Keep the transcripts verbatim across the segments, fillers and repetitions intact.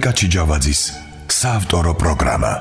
მარიკა ჩიჯავაძის საავტორო პროგრამა.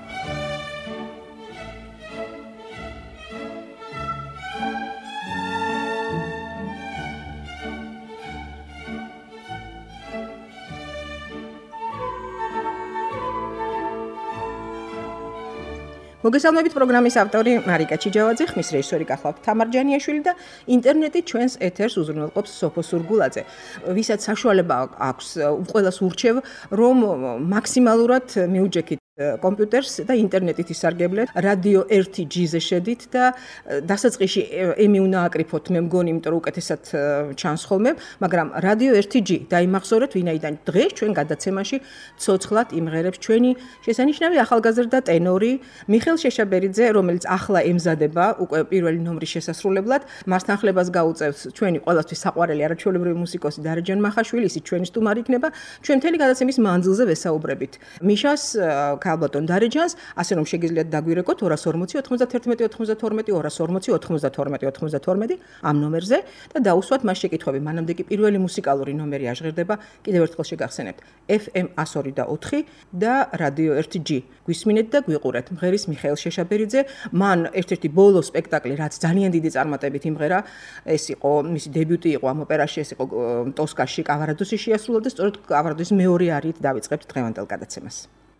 მოგესალმებით პროგრამის ავტორი მარიკა ჩიჯავაძე, ხმის რეჟისორი გახლავთ თამარ ჯანიაშვილი და ინტერნეტით ჩვენს ეთერს უზრუნველყოფს სოფო სურგულაძე. ვისაც საშუალება აქვს ყველას ურჩევ, რომ მაქსიმალურად მიუჯექით კომპიუტერს და ინტერნეტით ისარგებლეთ. რადიო ერთი ჯი-ზე შედით და დასაწყისში ემი უნდა აკრიფოთ, მე მგონი, იმიტომ რომ უკეთესად ჩანს ხოლმე, მაგრამ რადიო ერთი ჯი დაიმახსოვრეთ, ვინაიდან დღეს ჩვენ გადაცემაში ცოცხლად იმღერებს ჩვენი შესანიშნავი ახალგაზრდა ტენორი მიხეილ შეშაბერიძე, რომელიც ახლა ემზადება უკვე პირველი ნომრის შესასრულებლად. მასთან ხლებას გაუწევს ჩვენი ყველასთვის საყვარელი არაჩვეულებრივი მუსიკოსი დარეჯან მახაშვილი, ისიც ჩვენი სტუმარი იქნება. ჩვენ მთელი გადაცემის მანძილზე ვესაუბრებით მიშას, ქალბატონ დარეჯანს, ასე რომ შეგიძლიათ დაგვირეკოთ ორას ორმოცი ოთხმოცდათერთმეტი ოთხმოცდათორმეტი ორას ორმოცი ოთხმოცდათორმეტი ოთხმოცდათორმეტი ამ ნომერზე და დაუსვათ მას შეკითხვები. მანამდე კი პირველი მუსიკალური ნომერი აღჟღერდება. კიდევ ერთხელ შეგახსენებთ ეფ ემ εκατო ორი და ოთხი და რადიო ერთი ჯი. გვისმინეთ და გვიყურეთ. მღერის მიხეილ შეშაბერიძე. მან ერთ-ერთი ბოლო სპექტაკლი, რაც ძალიან დიდი წარმატებით იმღერა, ეს იყო მისი დებიუტი იყო ამ ოპერაში, ეს იყო ტოსკაში კავარადოსი შეასრულა და სწორედ კავარადოსის მეორე არიით დავიწყებთ დღევანდელ გადაცემას.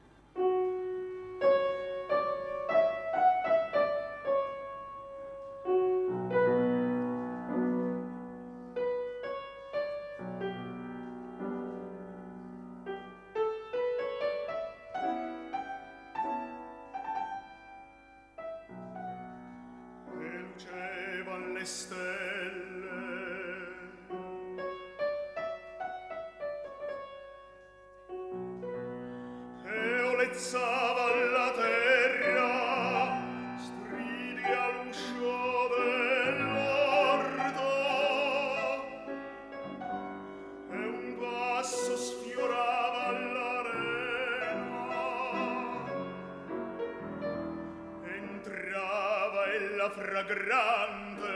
Fragrante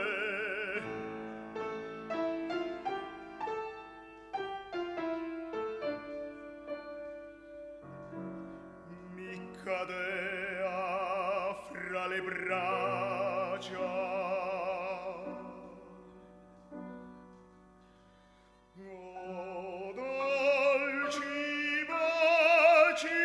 mi cadea fra le braccia oh dolci baci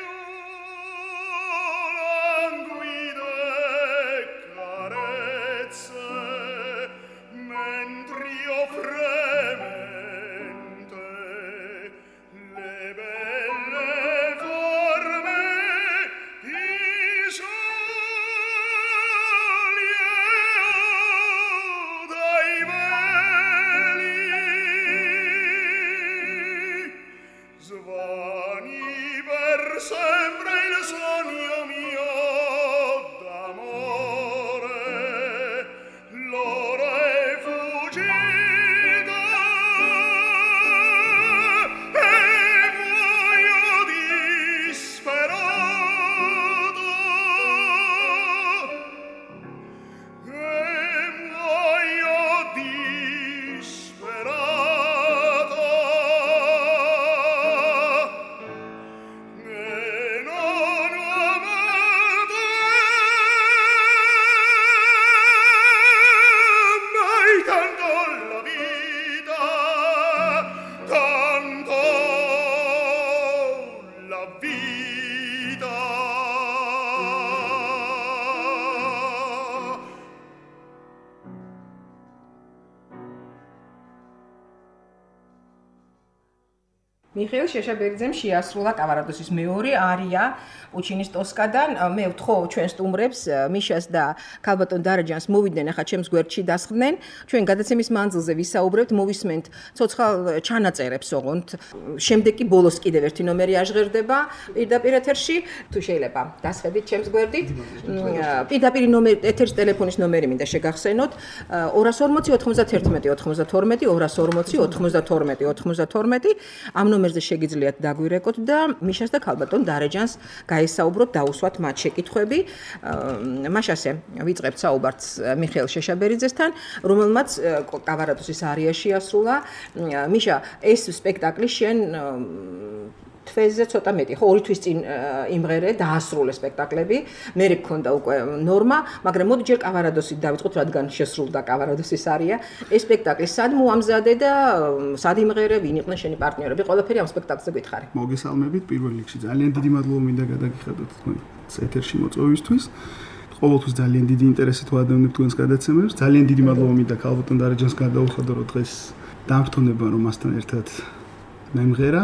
მიხეილ შეშაბერიძემ შეასრულა კავარადოსის მეორე არია პუჩინის ტოსკადან. მე ვთხოვ ჩვენ სტუმრებს მიშას და ქალბატონ დარეჯანს მოვიდნენ ახლა ჩემს გვერდში დასხდნენ. ჩვენ გადაცემის მანძილზე ვისაუბრებთ, მოვისმენთ ცოცხალ ჩანაწერებს, ოღონდ შემდეგ კი ბოლოს კიდევ ერთი ნომერი აღჟღერდება პირდაპირ ეთერში. თუ შეიძლება დასხედით ჩემს გვერდით. პირდაპირ ნომერი ეთერის ტელეფონის ნომერი მინდა შეგახსენოთ ორას ორმოცი ოთხმოცდათერთმეტი ოთხმოცდათორმეტი ორას ორმოცი ოთხმოცდათორმეტი ოთხმოცდათორმეტი ამ ნომერზე შეგიძლიათ დაგვირეკოთ და მიშას და ქალბატონ დარეჯანს გაესაუბროთ, დაუსვათ მათ შეკითხვები. მაშასე ვიწყებთ საუბარს მიხეილ შეშაბერიძესთან, რომელმაც კავარადოსის არია შეასრულა. მიშა, ეს სპექტაკლი შენ თვეზე ცოტა მეტი. ხო, ორი თვის წინ იმღერე დაასრულე სპექტაკლები. მე მქონდა უკვე ნორმა, მაგრამ მოდი ჯერ კავარადოსით დავიწყოთ, რადგან შესრულდა კავარადოსის არია. ეს სპექტაკლი სად მოამზადე და სად იმღერე, ვინ იყვნენ შენი პარტნიორები? ყველაფერი ამ სპექტაკლზე გითხარი. მოგესალმებით პირველ რიგში. ძალიან დიდი მადლობა მინდა გადაგიხადოთ თქვენ ეთერში მოწვევისთვის. ყოველთვის ძალიან დიდი ინტერესით ვადევნებ თქვენს გადაცემებს. ძალიან დიდი მადლობა მინდა ქალბატონ დარეჯანს გადაუხადო, რომ დღეს დამფრთონება რომ მასთან ერთად მემღერა.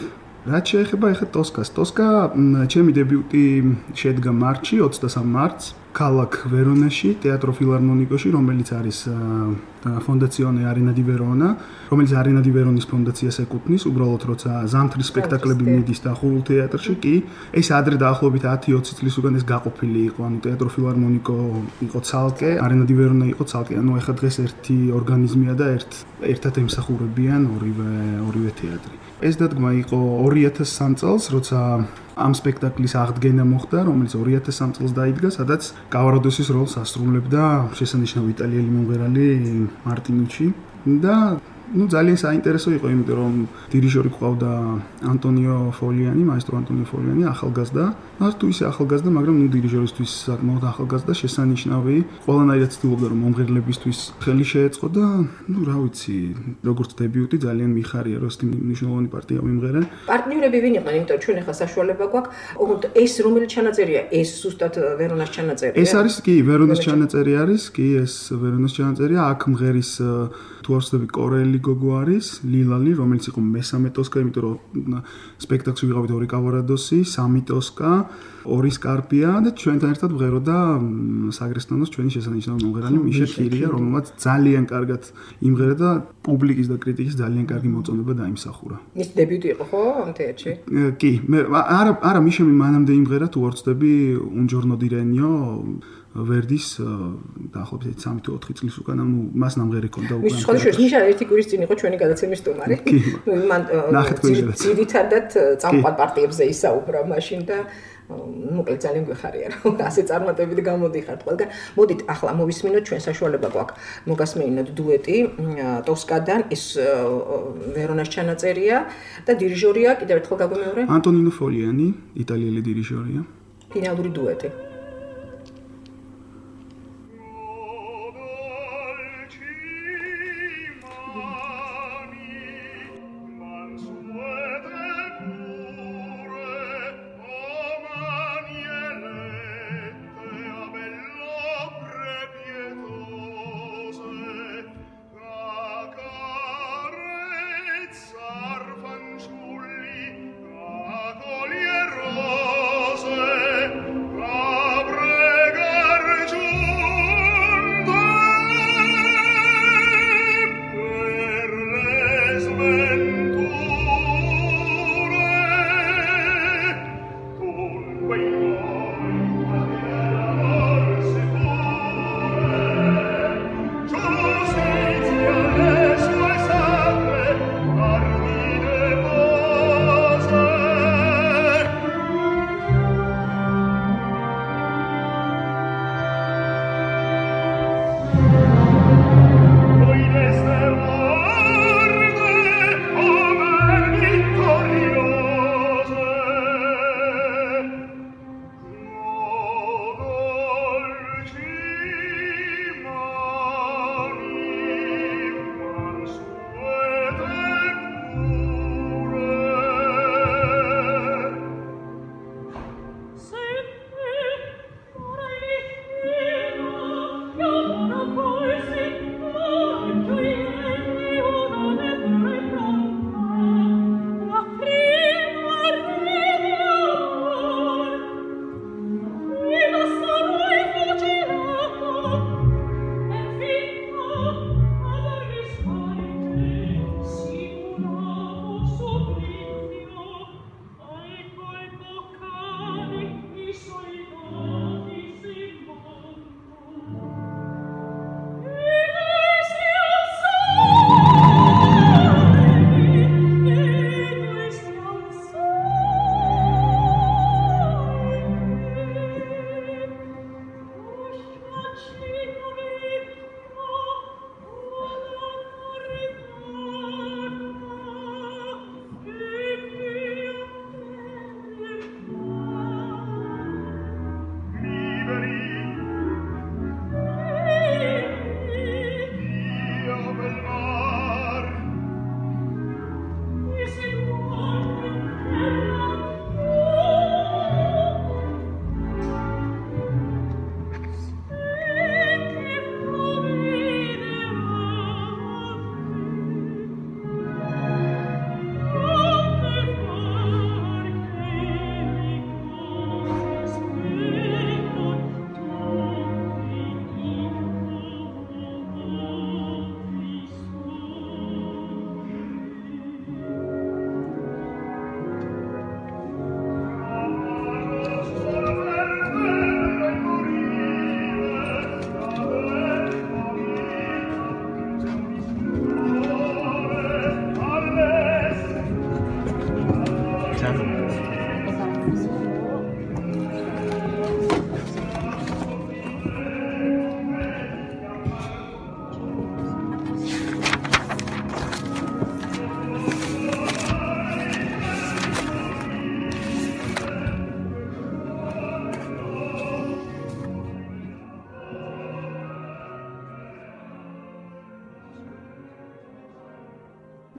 რაც შეეხება ეხლა ტოსკას. ტოსკა ჩემი დებიუტი შედგა მარტში, ოცდასამ მარტს, ქალაქ ვერონაში, თეატრო ფილარმონიკოში, რომელიც არის ფონდაციონე არენა დი ვერონა, რომელიც არენა დი ვერონის ფონდაციას ეკუთვნის, უბრალოდ როცა ზამთრის სპექტაკლები მიდის დახურულ თეატრში, კი, ეს ადრე დაახლოებით ათი ოცი წლის უკან ეს გაყოფილი იყო, ანუ თეატრო ფილარმონიკო იყო ცალკე, არენა დი ვერონა იყო ცალკე, ანუ ეხლა დღეს ერთი ორგანიზმია და ერთ ერთად ემსახურებიან ორივე ორივე თეატრი. ეს დადგმა იყო ორი ათას სამ წელს, როცა ამ სპექტაკლის აღდგენა მოხდა, რომელიც ორი ათას სამ წელს დაიდგა, სადაც კავარადოსის როლს ასრულებდა შესანიშნავი იტალიელი მომღერალი მარტინუჩი და ну ძალიან საინტერესო იყო, იმიტომ რომ დირიჟორი ყავდა ანტონიო ფოლიანი, მაესტრო ანტონიო ფოლიანი, ახალგაზრდა. მას თუ ისე ახალგაზრდა, მაგრამ ну დირიჟორისთვის საკმაოდ ახალგაზრდა, შესანიშნავი. ყველანაირად ცდილობდა რომ მომღერლებისთვის ხელი შეეწყო და ну რა ვიცი, როგორც დებიუტი ძალიან მიხარია, რომ ეს მნიშვნელოვანი პარტია მიმღერე. პარტნიორები ვინ იყვნენ, იმიტომ რომ ჩვენ ახლა საშუალება გვაქვს, ოღონდ ეს რომელი ჩანაწერია, ეს ზუსტად ვერონას ჩანაწერია. ეს არის კი ვერონას ჩანაწერი არის, კი ეს ვერონას ჩანაწერია, აქ მღერის თუ არ ვცდები კორელი გოგო არის, ლილალი, რომელიც იყო მესამე ტოსკა, იმიტომ რომ სპექტაკლში ვიღავით ორი კავარადოსი, სამი ტოსკა, ორი სკარპია და ჩვენთან ერთად ვღეროდა საგრესტანოს ჩვენი შესანიშნავი მომღერალი მიშელ ხირია, რომელმაც ძალიან კარგად იმღერა და პუბლიკის და კრიტიკის ძალიან კარგი მოწონება დაიმსახურა. ის დებიუტი იყო ხო ამ თეატრში? კი, მე არა არა მიშელი მანამდე იმღერა თუ არ ვცდები un giorno di regno ვერდის დაახლოებით სამი თუ ოთხი წლის უკან, ანუ მას ნამღერი ჰქონდა უკვე. მის შესაძლოა ნიშა ერთი კვირის წინ იყო ჩვენი გადაცემის სტუმარი. ნუ მან ძირითადად წამყვან პარტიებზე ისაუბრა მაშინ და მოკლედ ძალიან გვეხარია რომ ასე წარმატებით გამოდიხართ ყველგან. მოდით ახლა მოვისმინოთ, ჩვენ საშუალება გვაქვს მოგასმენინოთ დუეტი ტოსკადან, ეს ვერონას ჩანაწერია და დირიჟორია კიდევ ერთხელ გაგვიმეორე? ანტონინო ფოლიანი, იტალიელი დირიჟორია. ფინალური დუეტი.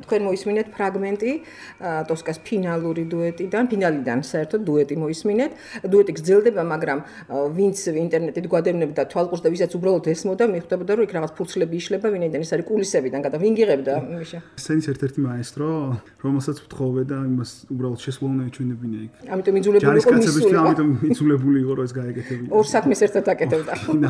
თქვენ მოისმინეთ ფრაგმენტი ტოსკას ფინალური დუეტიდან, ფინალიდან საერთოდ დუეტი მოისმინეთ. დუეტი გრძელდება, მაგრამ ვინც ინტერნეტით გვადევნებდა თვალყურს და ვისაც უბრალოდ ესმოდა, მიხვდებოდა, რომ იქ რაღაც ფურცლები იშლება, ვინაიდან ეს არის კულისებიდან გადა. ვინ გიღებდა, მიშა? სცენის ერთ-ერთი მაესტრო, რომელსაც ვთხოვე და იმას უბრალოდ შესვლაუნა ეჩვენებინა იქ. ამიტომ იძულებული იყო მისულიყო. ამიტომ იძულებული იყო, რომ ეს გაეკეთებინა. ორ საქმეს ერთად აკეთებდა.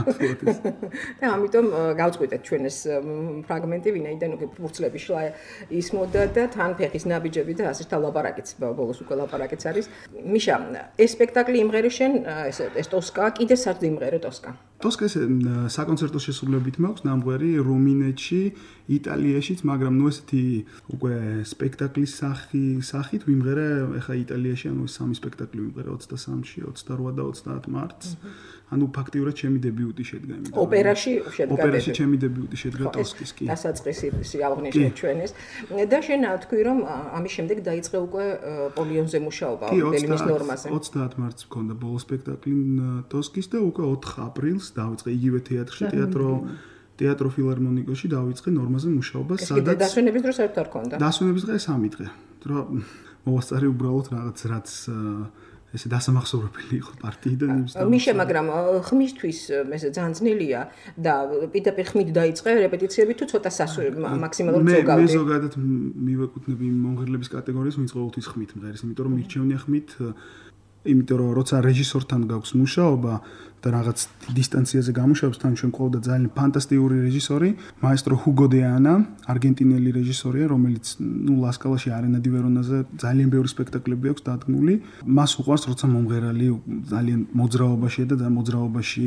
და ამიტომ გავწყვიტეთ ჩვენ ეს ფრაგმენტი, ვინაიდან უკვე ფურცლები შლა ისმოდა და თან ფეხის ნაბიჯები და ასე და ლაპარაკიც ბოლოს უკვე ლაპარაკიც არის. მიშა, ეს სპექტაკლი იმღერე შენ ეს ეს ტოსკა, კიდე სად იმღერე ტოსკა? ტოსკა ეს საკონცერტო შესრულებით მაქვს ნამღერი რუმინეთში, იტალიაშიც, მაგრამ ნუ ესეთი უკვე სპექტაკლის სახი, სახით ვიმღერე ახლა იტალიაში, ანუ სამი სპექტაკლი ვიმღერე ოცდასამში, ოცდარვა და ოცდაათ მარტს. ანუ ფაქტიურად ჩემი დებიუტი შედგა იმით. ოპერაში შედგა. ოპერაში ჩემი დებიუტი შედგა ტოსკის კი. დასაწყისი აღნიშნე ჩვენეს. და შენ თქვი რომ ამის შემდეგ დაიწყე უკვე პოლიონზე მუშაობა, ბელინის ნორმაზე. ოცდაათ მარტს მქონდა ბოლო სპექტაკლი ტოსკის და უკვე ოთხ აპრილს დავიწყე იგივე თეატრში, თეატრო თეატრო ფილარმონიკოში დავიწყე ნორმაზე მუშაობა, სადაც დასვენების დროს საერთოდ არ ქონდა. დასვენების დღე სამი დღე. რომ მოვასწარე უბრალოდ რაღაც რაც ესე დასამახსოვრებელი იყო პარტიიდან იმის და მიშა, მაგრამ ხმისთვის ესე ძალიან ძნელია და პირდაპირ ხმით დაიწყე რეპეტიციები თუ ცოტა მაქსიმალურად ზოგავდი. მე ზოგადად მივეკუთვნები მომღერლების კატეგორიას, ვინც ყოველთვის ხმით მღერის, იმიტომ რომ მირჩევნია ხმით, იმიტომ რომ როცა რეჟისორთან გაქვს მუშაობა და რაღაც დისტანციაზე გამუშავებს, თან ჩვენ ყავდა ძალიან ფანტასტიკური რეჟისორი, მაესტრო ჰუგო დე ანა, არგენტინელი რეჟისორია, რომელიც ნუ ლასკალაში, არენა დი ვერონაზე ძალიან ბევრი სპექტაკლები აქვს დადგმული. მას უყვარს, როცა მომღერალი ძალიან მოძრაობაშია და ძალიან მოძრაობაში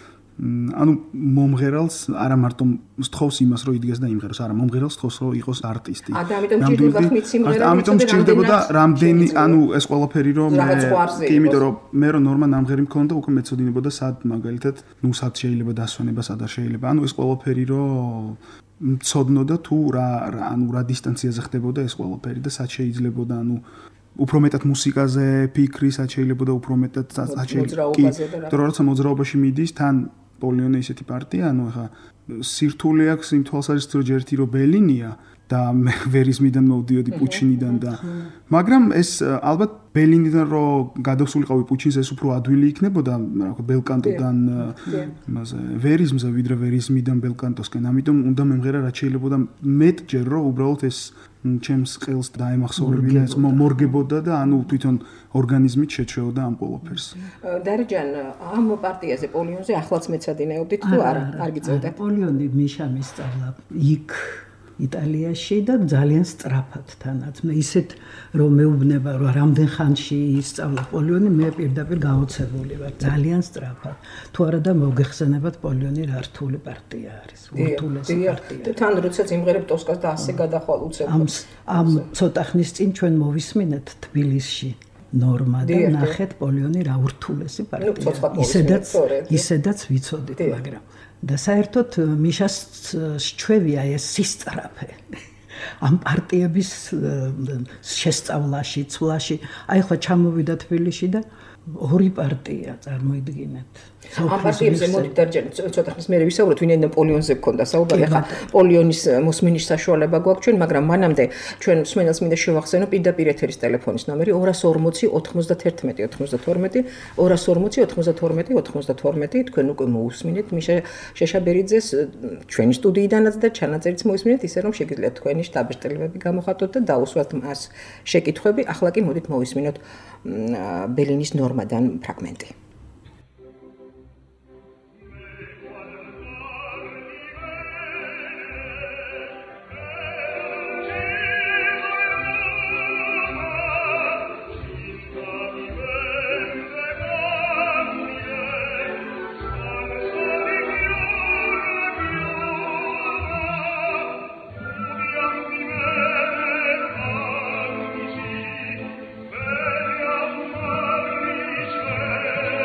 ანუ მომღერალს არა მარტო სთხოვს იმას, რომ იდგეს და იმღეროს, არა, მომღერალს სთხოვს, რომ იყოს არტისტი. ა და ამიტომ ჭირდება ხმით სიმღერები. ამიტომ ჭირდებოდა რამდენი, ანუ ეს ყველაფერი რომ კი, იმიტომ რომ მე რომ ნორმა ნამღერი მქონდა, უკვე მეცოდინებოდა სად მაგალითად, ნუ სად შეიძლება დასვენება, სად არ შეიძლება. ანუ ეს ყველაფერი რომ მცოდნოდა თუ რა, ანუ რა დისტანციაზე ხდებოდა ეს ყველაფერი და სად შეიძლებოდა, ანუ უფრო მეტად მუსიკაზე ფიქრი, სად შეიძლებოდა უფრო მეტად სად შეიძლება. და როცა მოძრაობაში მიდის, თან პოლიონე ისეთი პარტია, ანუ ახლა სირთულე აქვს იმ თვალსაზრისით, რომ ჯერთი რომ ბელინია და მე ვერიზმიდან მოვდიოდი პუჩინიდან და მაგრამ ეს ალბათ ბელინიდან რომ გადავსულიყავი პუჩინს, ეს უფრო ადვილი იქნებოდა, რა ვქო, ბელკანტოდან იმაზე ვერიზმზე ვიდრე ვერიზმიდან ბელკანტოსკენ. ამიტომ უნდა მემღერა რაც შეიძლებოდა მეტჯერ რომ უბრალოდ ეს ჩემს ყელს დაემახსოვრებინა, ეს მორგებოდა და ანუ თვითონ ორგანიზმით შეჩვეოდა ამ ყველაფერს. დარეჯან, ამ პარტიაზე პოლიონზე ახლაც მეცადინეობდით თუ არა? არ გიწევდა? პოლიონი მიშა მისწავლა იქ იტალიაში და ძალიან სწრაფად თანაც. მე ისეთ რომ მეუბნება რომ რამდენ ხანში ისწავლა პოლიონი, მე პირდაპირ გაოცებული ვარ, ძალიან სწრაფად. თუ არა და მოგეხსენებათ პოლიონი რა რთული პარტია არის, ურთულესი პარტია. თან როდესაც იმღერებ ტოსკას და ასე გადახვალ უცებ. ამ ამ ცოტა ხნის წინ ჩვენ მოვისმინეთ თბილისში ნორმა და ნახეთ პოლიონი რა ურთულესი პარტია. ისედაც ისედაც ვიცოდით, მაგრამ და საერთოდ მიშას შეჩვევია ეს სისწრაფე ამ პარტიების შესწავლაში, ცვლაში. აი ხა ჩამოვიდა თბილისში და ორი პარტია წარმოიდგინეთ. ამ პარტიებზე მოდით დარჯანი ცოტა ხნის მერე ვისაუბროთ, ვინაიდან პოლიონზე გქონდა საუბარი. ახლა პოლიონის მოსმენის საშუალება გვაქვს ჩვენ, მაგრამ მანამდე ჩვენ მსმენელს მინდა შევახსენო პირდაპირ ეთერის ტელეფონის ნომერი ორას ორმოცი ოთხმოცდათერთმეტი ოთხმოცდათორმეტი ორას ორმოცი ოთხმოცდათორმეტი ოთხმოცდათორმეტი. თქვენ უკვე მოусმინეთ მიშა შეშაბერიძეს ჩვენი სტუდიიდანაც და ჩანაწერიც მოусმინეთ, ისე რომ შეგიძლიათ თქვენი შტაბის ტელეფონები გამოხატოთ და დაუსვათ მას შეკითხვები. ახლა კი მოდით მოვისმინოთ ბელინის ნორმადან ფრაგმენტი. Bella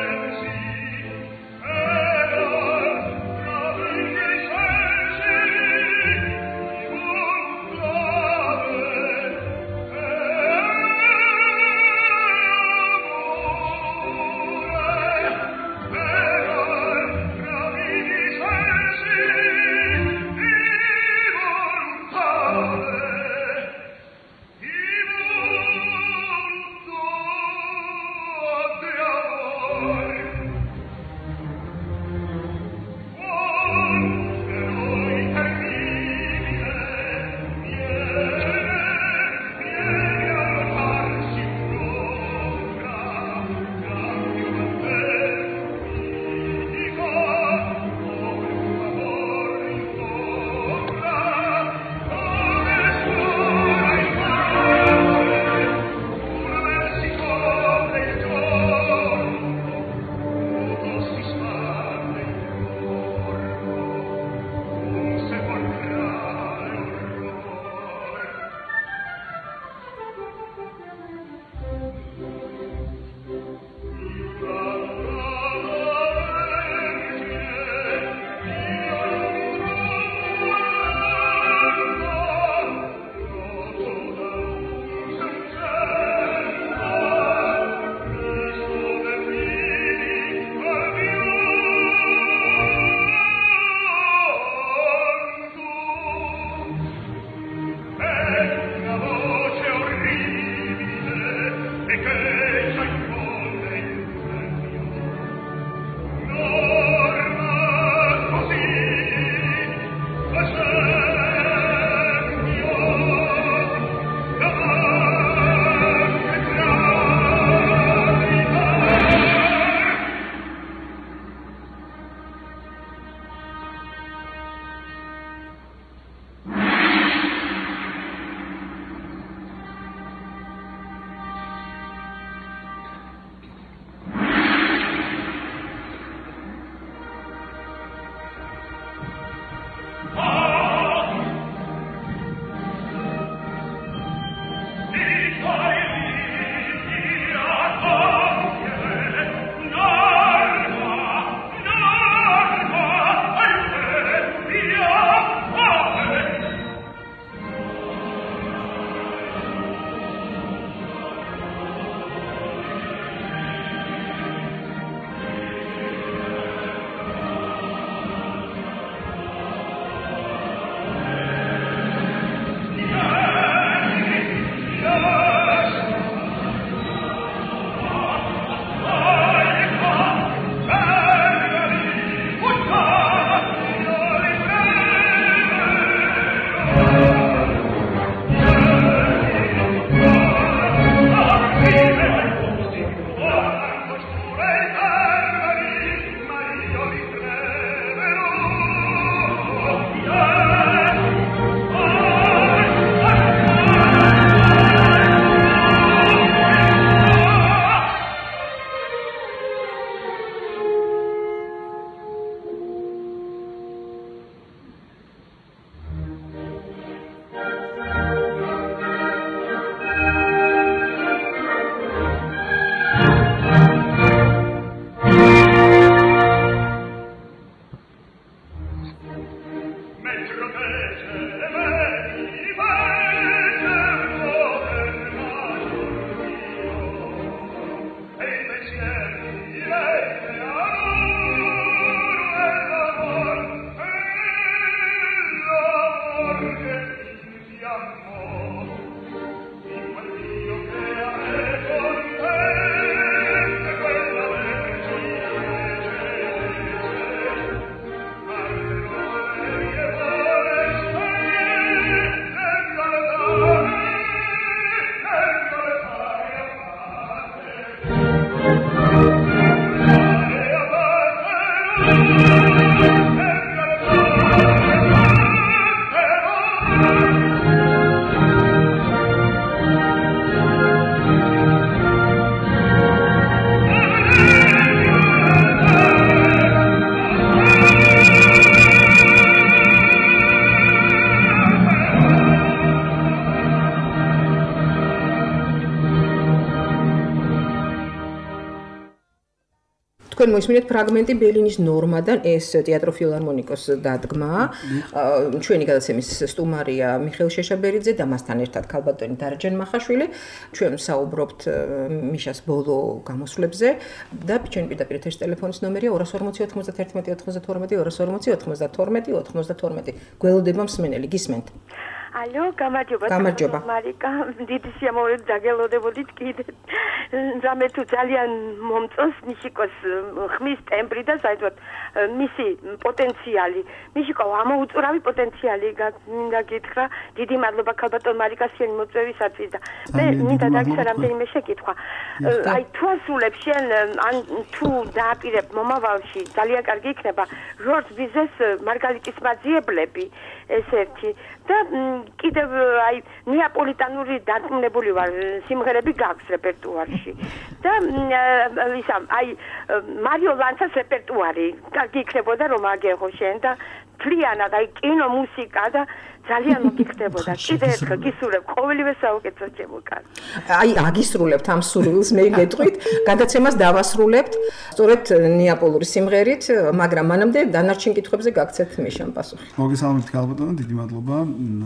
თქვენ მოისმინეთ ფრაგმენტი ბერლინის ნორმადან, ეს თეატრო ფილარმონიკოს დადგმა. ჩვენი გადაცემის სტუმარია მიხეილ შეშაბერიძე და მასთან ერთად ქალბატონი დარაჯან მახაშვილი. ჩვენ საუბრობთ მიშას ბოლო გამოსვლებზე და ჩვენი პირდაპირ ეთერის ტელეფონის ნომერია ორი ორმოცი ოთხმოცდაერთმეტი ოცდათორმეტი ორი ორმოცი ოცდათორმეტი ოცდათორმეტი. გველოდება მსმენელი, გისმენთ. Алло, გამარჯობა. გამარჯობა. მარიკა, დიდი სიამოვნებით დაგელოდებოდით კიდე. რამე თუ ძალიან მომწონს ნიშიკოს ხმის ტემბრი და საერთოდ მისი პოტენციალი. ნიშიკო ამოუწურავი პოტენციალი მინდა გითხრა. დიდი მადლობა ქალბატონ მარიკასიანი მოწვევისათვის და მე მინდა დაგიწერა რამდენიმე შეკითხვა. აი თუ ასრულებ შენ ან თუ დააპირებ მომავალში ძალიან კარგი იქნება ჟორჟ ბიზეს მარგალიტის მაძიებლები ეს ერთი და კიდევ აი ნეაპოლიტანური დარწმუნებული ვარ სიმღერები გაქვს რეპერტუარში და ისა აი მარიო ლანცას რეპერტუარი კარგი იქნებოდა რომ აგეღო შენ და თლიანად აი კინო მუსიკა და ძალიან მოგიხდებოდა კიდე ერთხელ გისურვებ ყოველივე საუკეთესო ჩემო კარგი აი აგისრულებთ ამ სურვილს მე გეტყვით გადაცემას დავასრულებთ სწორედ ნეაპოლური სიმღერით მაგრამ მანამდე დანარჩენ კითხვებზე გაგცეთ მიშამ პასუხი მოგესალმებით ქალბატონო დიდი მადლობა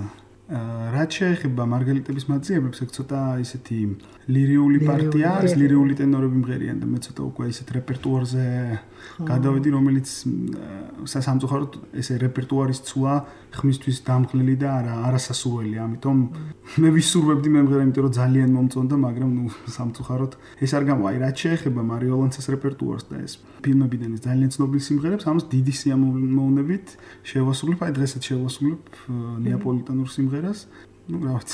რაც შეეხება მარგალიტების მაძიებლებს, ეგ ცოტა ისეთი ლირიული პარტია, არის ლირიული ტენორები მღერიან და მე ცოტა უკვე ისეთ რეპერტუარზე გადავედი, რომელიც სამწუხაროდ ესე რეპერტუარის ცვლა ხმისთვის დამხლელი და არა არასასურველი, ამიტომ მე ვისურვებდი მემღერა, იმიტომ რომ ძალიან მომწონდა, მაგრამ ნუ სამწუხაროდ ეს არ გამოვა. აი რაც შეეხება მარიო ლანცას რეპერტუარს და ეს ფილმებიდან ის ძალიან ცნობილი სიმღერებს, ამას დიდი სიამოვნებით შევასრულებ, აი დღესაც შევასრულებ ნეაპოლიტანურ სიმღერას. ну, гравц.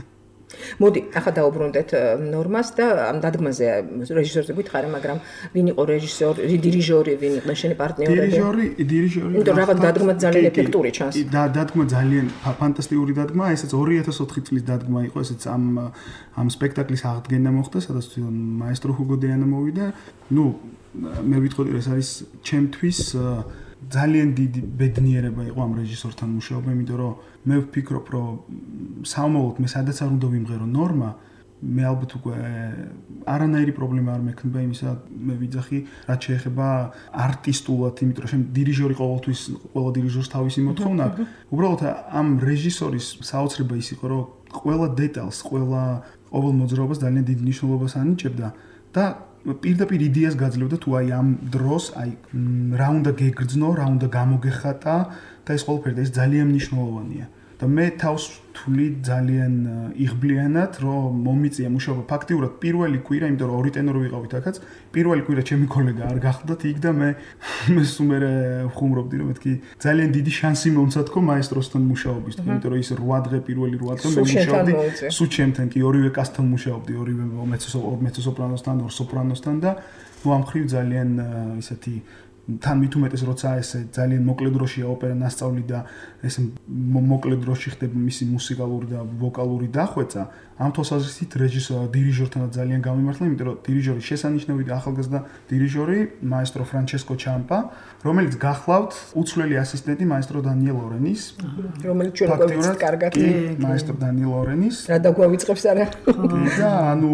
მოდი, ახლა დაუბრუნდეთ ნორმას და ამ დადგმაზე რეჟისორზე გითხარი, მაგრამ ვინ იყო რეჟისორი, დირიჟორი, ვინ იყო შენი პარტნიორები? დირიჟორი, დირიჟორი. იმიტომ რაღაც დადგმა ძალიან ეფექტური ჩანს. და დადგმა ძალიან ფანტასტიკური დადგმა, ესეც ორი ათას ოთხი წლის დადგმა იყო, ესეც ამ ამ სპექტაკლის აღდგენა მოხდა, სადაც მაესტრო ჰუგო დეანა მოვიდა. ну, მე ვიტყოდი, ეს არის ჩემთვის ძალიან დიდი ბედნიერება იყო ამ რეჟისორთან მუშაობა, იმიტომ რომ მე ვფიქრობ, რომ სამომავლოდ მე სადაც არ უნდა ვიმღერო ნორმა, მე ალბათ უკვე არანაირი პრობლემა არ მექნება იმისა, მე ვიძახი, რაც შეეხება არტისტულად, იმიტომ რომ შენ დირიჟორი ყოველთვის ყველა დირიჟორს თავისი მოთხოვნა აქვს. უბრალოდ ამ რეჟისორის საოცრება ის იყო, რომ ყველა დეტალს, ყველა ყოველ მოძრაობას ძალიან დიდ მნიშვნელობას ანიჭებდა და პირდაპირ იდეას გაძლევდა თუ აი ამ დროს აი რა უნდა გეგრძნო, რა უნდა გამოგეხატა და ეს ყველაფერი და ეს ძალიან მნიშვნელოვანია. და მე თავს თვლი ძალიან იღბლიანად, რომ მომიწია მუშაობა ფაქტიურად პირველი კვირა, იმიტომ რომ ორი ტენორი ვიყავით აქაც, პირველი კვირა ჩემი კოლეგა არ გახლდათ იქ და მე მე სუმერე ვხუმრობდი, რომ მეთქი ძალიან დიდი შანსი მომცა თქო მაესტროსთან მუშაობისთვის, იმიტომ რომ ის რვა დღე პირველი რვა დღე მე მუშაობდი, სულ ჩემთან კი ორივე კასთან მუშაობდი, ორივე მეცო-სოპრანოსთან, ორ სოპრანოსთან და ნუ ამ ხრივ ძალიან ისეთი თან მით უმეტეს როცა ესე ძალიან მოკლე დროშია ოპერა ნასწავლი და ეს მოკლე დროში ხდება მისი მუსიკალური და ვოკალური დახვეწა ამ თვალსაზრისით რეჟისორ დირიჟორთანაც ძალიან გამიმართლა, იმიტომ რომ დირიჟორი შესანიშნავი და ახალგაზრდა დირიჟორი მაესტრო ფრანჩესკო ჩამპა, რომელიც გახლავთ უცვლელი ასისტენტი მაესტრო დანიელ ორენის, რომელიც ჩვენ გვაქვს კარგად მაესტრო დანიელ ორენის. რა დაგვავიწყებს არა? და ანუ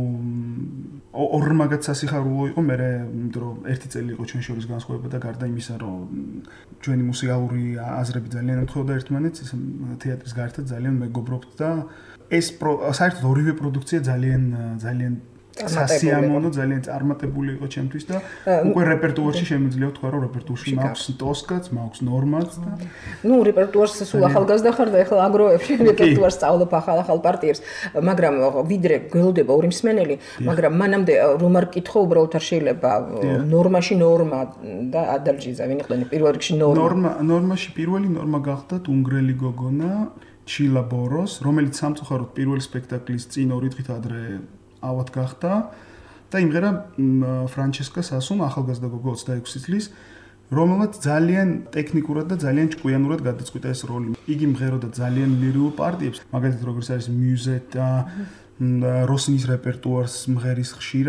ორმაგად სასიხარულო იყო მე, იმიტომ რომ ერთი წელი იყო ჩვენ შორის განსხვავება და გარდა იმისა, რომ ჩვენი მუსიკალური აზრები ძალიან ემთხვეოდა ერთმანეთს, თეატრის გარდა ძალიან მეგობრობთ და ეს საერთოდ ორივე პროდუქცია ძალიან ძალიან სასიამოვნო, ძალიან წარმატებული იყო ჩემთვის და უკვე რეპერტუარში შემიძლია ვთქვა, რომ რეპერტუარში მაქვს ტოსკაც, მაქვს ნორმაც და ну რეპერტუარს სულ ახალგაზრდა ხარ და ახლა აგროვებში რეპერტუარს სწავლობ ახალ-ახალ პარტიებს, მაგრამ ვიდრე გველოდება ორი მსმენელი, მაგრამ მანამდე რომ არ კითხო, უბრალოდ არ შეიძლება ნორმაში ნორმა და ადალჯიზა, ვინ იყო პირველ რიგში ნორმა. ნორმა, ნორმაში პირველი ნორმა გახდათ უნგრელი გოგონა ჩილა ბოროს, რომელიც სამწუხაროდ პირველი სპექტაკლის წინ ორი დღით ადრე ავად გახდა და იმღერა ფრანჩესკა სასუმ ახალგაზრდა გოგო ოცდაექვსი წლის, რომელმაც ძალიან ტექნიკურად და ძალიან ჭკვიანურად გადაწყვიტა ეს როლი. იგი მღეროდა ძალიან ლირიულ პარტიებს, მაგალითად როგორც არის მიუზეტა, როსნის რეპერტუარს მღერის ხშირად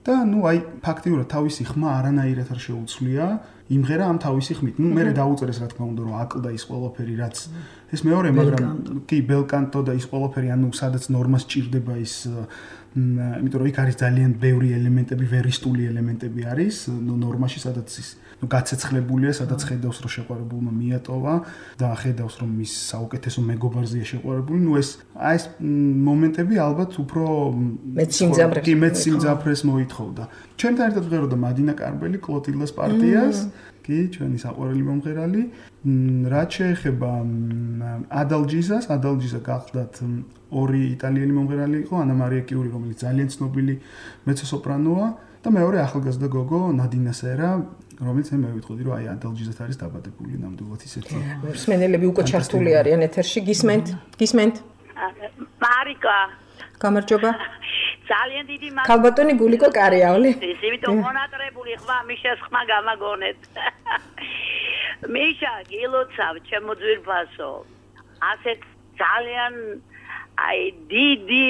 და ნუ აი ფაქტიურად თავისი ხმა არანაირად არ შეუცვლია იმღერა ამ თავისი ხმით. ნუ მე დაუწერეს რა თქმა უნდა რომ აკლდა ის ყველაფერი რაც ეს მეორე მაგრამ კი ბელკანტო და ის ყველაფერი ანუ სადაც ნორმას ჭირდება ის იმიტომ რომ იქ არის ძალიან ბევრი ელემენტები, ვერისტული ელემენტები არის ნორმაში სადაც ის ნუ გაცეცხლებულია, სადაც ხედავს რომ შეყვარებულმა მიატოვა და ხედავს რომ ის საუკეთესო მეგობარზეა შეყვარებული. ნუ ეს აი ეს მომენტები ალბათ უფრო მეც სიმძაფრეს კი მეც სიმძაფრეს მოითხოვდა. ჩვენთან ერთად ვღეროდა მადინა კარბელი კლოტილდას პარტიას, კი, ჩვენი საყვარელი მომღერალი. რაც შეეხება ადალჯიზას, ადალჯიზა გახლდათ ორი იტალიელი მომღერალი იყო, ანა მარია კიური, რომელიც ძალიან ცნობილი მეცო-სოპრანოა და მეორე ახალგაზრდა გოგო ნადინა სერა, რომელიც მე მივიტყოდი რომ აი ადალჯიზათ არის დაბადებული ნამდვილად ისეთი. მსმენელები უკვე ჩართული არიან ეთერში, გისმენთ? გისმენთ? მარიკა გამარჯობა. ძალიან დიდი მადლობა. ქალბატონი გულიკო კარიაული. ის იმიტომ მონატრებული ხმა მიშას ხმა გამაგონეთ. მიშა გილოცავ ჩემო ძვირფასო. ასეთ ძალიან აი დიდი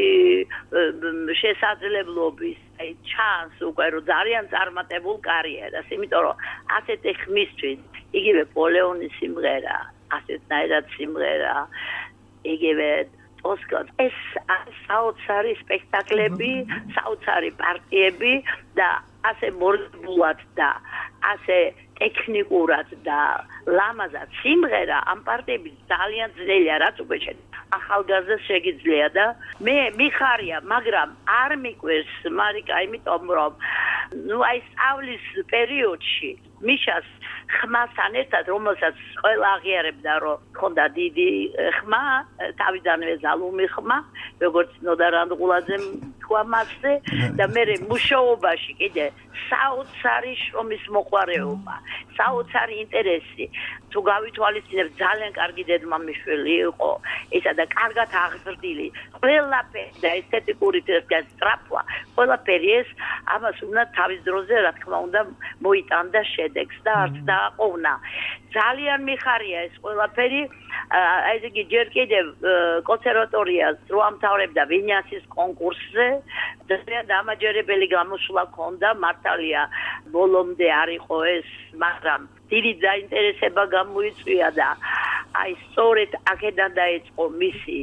შესაძლებლობის აი ჩანს უკვე რომ ძალიან წარმატებულ კარიერას, იმიტომ რომ ასეთი ხმისთვის იგივე პოლეონის სიმღერა, ასეთნაირად სიმღერა, იგივე ოსკარ ეს საოცარი სპექტაკლები, საოცარი პარტიები და ასე მორგულად და ასე ტექნიკურად და ლამაზად სიმღერა ამ პარტიების ძალიან ძნელია, რაც უკვე ახალგაზრდას შეგიძლია და მე მიხარია, მაგრამ არ მიკვირს მარიკა, იმიტომ რომ ნუ აი სწავლის პერიოდში მიშას ხმასთან ერთად, რომელსაც ყველა აღიარებდა, რომ ხონდა დიდი ხმა, თავიდანვე ზალუმი ხმა, როგორც ნოდარ ანდღულაძემ თქვა მასზე და მე მუშაობაში კიდე საოცარი შრომის მოყვარეობა, საოცარი ინტერესი. თუ გავითვალისწინებ, ძალიან კარგი დედმამიშვილი იყო, ისა და კარგად აღზრდილი. ყველაფერი და ესთეტიკური სწრაფვა, ყველაფერი ეს ამას უნდა თავის დროზე, რა თქმა უნდა, მოიტანდა შედეგს და არც დააყოვნა. ძალიან მიხარია ეს ყველაფერი. აი ესე იგი ჯერ კიდევ კონსერვატორიას რო ამთავრებდა ვინიასის კონკურსზე, ძალიან დამაჯერებელი გამოსვლა ჰქონდა, მართალია ბოლომდე არ იყო ეს, მაგრამ დიდი დაინტერესება გამოიწვია და აი სწორედ აქედან დაიწყო მისი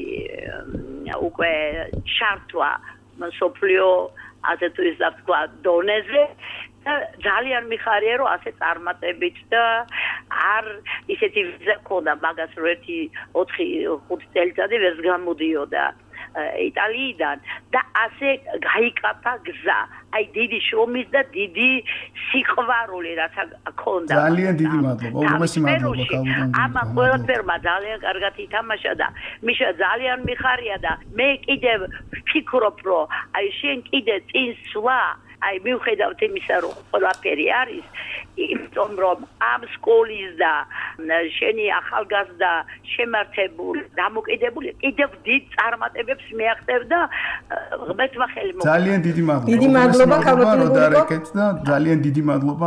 უკვე ჩართვა მსოფლიო ასე თუ ისე თქვა დონეზე. ძალიან მიხარია რომ ასე წარმატებით და არ ისეთი ვიზა ქონდა მაგას რომ ერთი ოთხი ხუთი წელიწადი ვერც გამოდიოდა იტალიიდან და ასე გაიკაფა გზა აი დიდი შრომის და დიდი სიყვარული რაც ქონდა ძალიან დიდი მადლობა უღმესი მადლობა ქალბატონ ამა ყველაფერმა ძალიან კარგად ითამაშა და მიშა ძალიან მიხარია და მე კიდევ ვფიქრობ რომ აი შენ კიდე წინ სვლა აი მივხედავთ იმისა რომ ყველაფერი არის იმიტომ რომ ამ სკოლის და შენი ახალგაზრდა შემართებული დამოკიდებული კიდევ დიდ წარმატებებს მიაღწევ და ღმერთმა ხელი მოგწვა ძალიან დიდი მადლობა დიდი მადლობა ქალბატონ გულიკო და ძალიან დიდი მადლობა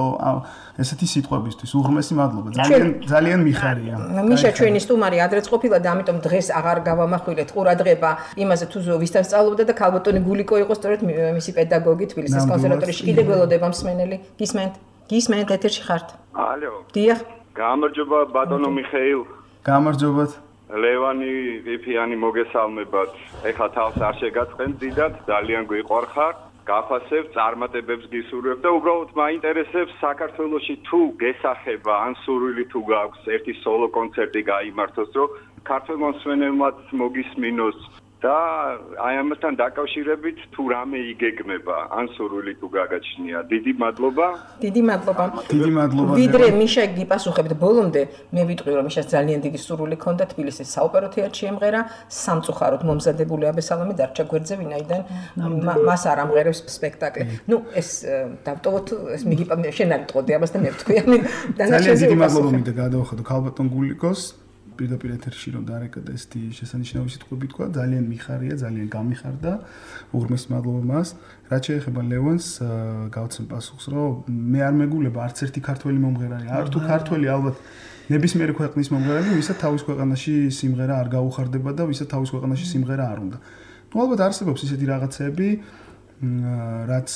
ესეთი სიტყვებისთვის უღრმესი მადლობა ძალიან ძალიან მიხარია მიშა ჩვენი სტუმარი ადრეც ყოფილა და ამიტომ დღეს აღარ გავამახვილეთ ყურადღება იმაზე თუ ვისთან სწავლობდა და ქალბატონი გულიკო იყო სწორედ მისი პედაგოგი თბილისის კონსერვატორიაში კიდე გველოდება მსმენელი გისმენთ გისმენთ ეთერში ხართ ალო დიახ გამარჯობა ბატონო მიხეილ გამარჯობათ ლევანი ვიფიანი მოგესალმებათ ეხლა თავს არ შეგაწყენ დიდად ძალიან გვიყვარხარ გაფასებ წარმატებებს გისურვებ და უბრალოდ მაინტერესებს საქართველოში თუ გესახება ან სურვილი თუ გაქვს ერთი სოლო კონცერტი გაიმართოს რომ ქართველ მოსმენელმაც მოგისმინოს და აი ამასთან დაკავშირებით თუ რამე იგეგმება ან სურვილი თუ გაგაჩნია დიდი მადლობა დიდი მადლობა დიდი მადლობა ვიდრე მიშა გიპასუხებთ ბოლომდე მე ვიტყვი რომ მიშას ძალიან დიდი სურვილი ჰქონდა თბილისის საოპერო თეატრში ემღერა სამწუხაროდ მომზადებული აბესალომი დარჩა გვერდზე ვინაიდან მას არ ამღერებს სპექტაკლი ნუ ეს დავტოვოთ ეს მიგიპა შენ არ ვიტყოდი ამას და მე ვთქვი ძალიან დიდი მადლობა მინდა გადავხადო ქალბატონ გულიკოს პირდაპირ ეთერში რომ დარეკდა ესეთი შესანიშნავი სიტყვები თქვა ძალიან მიხარია ძალიან გამიხარდა უღრმესი მადლობა მას რაც შეეხება ლევონს გავცემ პასუხს რომ მე არ მეგულება არც ერთი ქართველი მომღერალი არ თუ ქართველი ალბათ ნებისმიერი ქვეყნის მომღერალი ვისაც თავის ქვეყანაში სიმღერა არ გაუხარდება და ვისაც თავის ქვეყანაში სიმღერა არ უნდა ნუ ალბათ არსებობს ისეთი რაღაცები რაც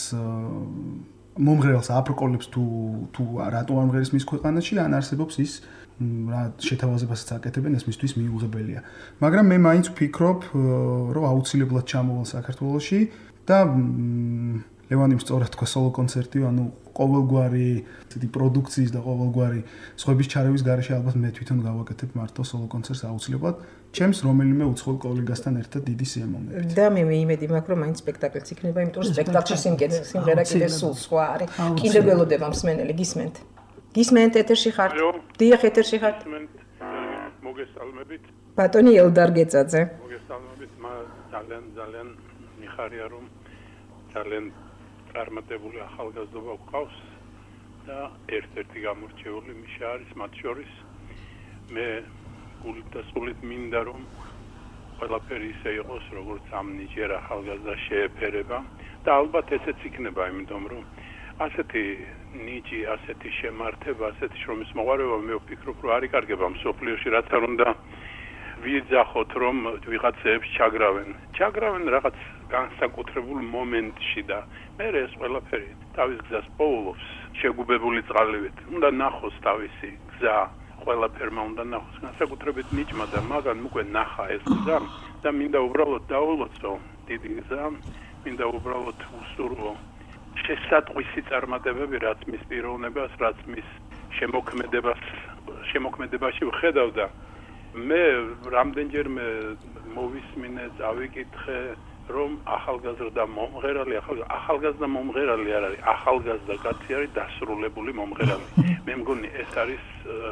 მომღერალს აპროკოლებს თუ თუ რატო არ მომღერის მის ქვეყანაში, ან არსებობს ის რა შეთავაზებასაც აკეთებენ, ეს მისთვის მიუღებელია. მაგრამ მე მაინც ვფიქრობ, რომ აუცილებლად ჩამოვალ საქართველოში და ლევანიმ სწორად თქვა სოლო კონცერტი, ანუ ყოველგვარი ესეთი პროდუქციის და ყოველგვარი სხვების ჩარევის გარეშე ალბათ მე თვითონ გავაკეთებ მარტო სოლო კონცერტს აუცილებლად. ჩემს რომელიმე უცხოელ კოლეგასთან ერთად დიდი სიამოვნებით. და მე მეიმედი მაქვს, რომ მაინც სპექტაკლიც იქნება, იმიტომ რომ სპექტაკლში სიმღერა კიდე სულ სხვა არის. კიდე ველოდება მსმენელი, გისმენთ. გისმენთ ეთერში ხართ? დიახ, ეთერში ხართ. მოგესალმებით. ბატონი ელდარ გეწაძე. მოგესალმებით, ძალიან ძალიან მიხარია, რომ ძალიან წარმატებული ახალგაზრდობა გვყავს და ერთ-ერთი გამორჩეული მიშა არის მათ შორის. მე გულით და სულით მინდა, რომ ყველაფერი ისე იყოს, როგორც ამ ნიჭიერ ახალგაზრდას შეეფერება და ალბათ ესეც იქნება, იმიტომ რომ ასეთი ნიჭი, ასეთი შემართება, ასეთი შრომის მოყვარეობა მე ვფიქრობ, რომ არ იკარგება მსოფლიოში, რაც არ უნდა ვიძახოთ, რომ ვიღაცებს ჩაგრავენ. ჩაგრავენ რაღაც განსაკუთრებულ მომენტში და მე ეს ყველაფერი თავის გზას პოულობს, შეგუბებული წყალივით. უნდა ნახოს თავისი გზა, ყველაფერმა უნდა ნახოს, განსაკუთრებით ნიჭმა და მაგან უკვე ნახა ეს გზა და მინდა უბრალოდ დაულოცო დიდი გზა, მინდა უბრალოდ უსურვო შესატყვისი წარმატებები, რაც მის პიროვნებას, რაც მის შემოქმედებას, შემოქმედებაში ვხედავ და მე რამდენჯერმე მოვისმინე, წავიკითხე, რომ ახალგაზრდა მომღერალი, ახალგაზრდა მომღერალი არ არის, ახალგაზრდა კაცი არის დასრულებული მომღერალი. მე მგონი ეს არის